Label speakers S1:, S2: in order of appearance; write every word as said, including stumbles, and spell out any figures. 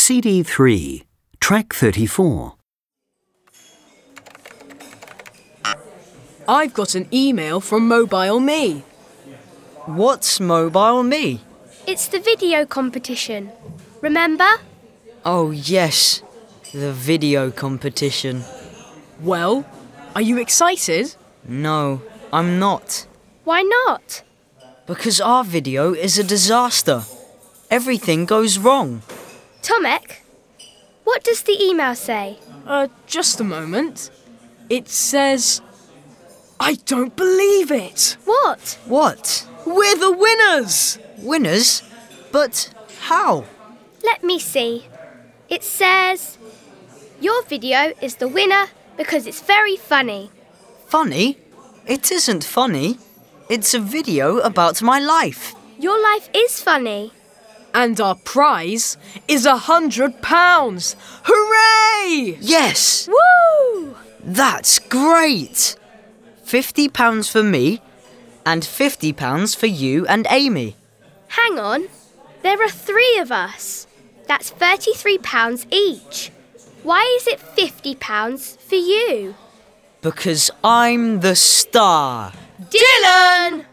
S1: C D three, track thirty-four.
S2: I've got an email from Mobile Me.
S3: What's Mobile Me?
S4: It's the video competition. Remember?
S3: Oh, yes. The video competition.
S2: Well, are you excited?
S3: No, I'm not.
S4: Why not?
S3: Because our video is a disaster. Everything goes wrong.
S4: Tomek, what does the email say?
S2: Uh, just a moment. It says... I don't believe it!
S4: What?
S3: What?
S2: We're the winners!
S3: Winners? But how?
S4: Let me see. It says, your video is the winner because it's very funny.
S3: Funny? It isn't funny. It's a video about my life.
S4: Your life is funny.
S2: And our prize is a hundred pounds! Hooray!
S3: Yes!
S4: Woo!
S3: That's great! Fifty pounds for me and fifty pounds for you and Amy.
S4: Hang on. There are three of us. That's thirty-three pounds each. Why is it fifty pounds for you?
S3: Because I'm the star.
S4: Dylan!